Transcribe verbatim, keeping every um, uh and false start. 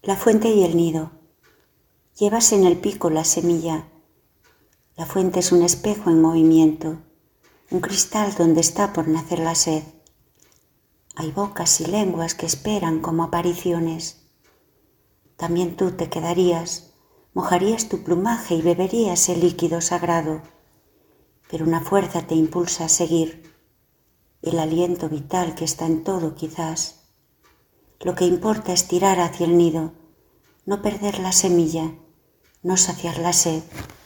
La fuente y el nido. Llevas en el pico la semilla. La fuente es un espejo en movimiento, un cristal donde está por nacer la sed. Hay bocas y lenguas que esperan como apariciones. También tú te quedarías, mojarías tu plumaje y beberías el líquido sagrado, pero una fuerza te impulsa a seguir, el aliento vital que está en todo quizás. Lo que importa es tirar hacia el nido, no perder la semilla, no saciar la sed.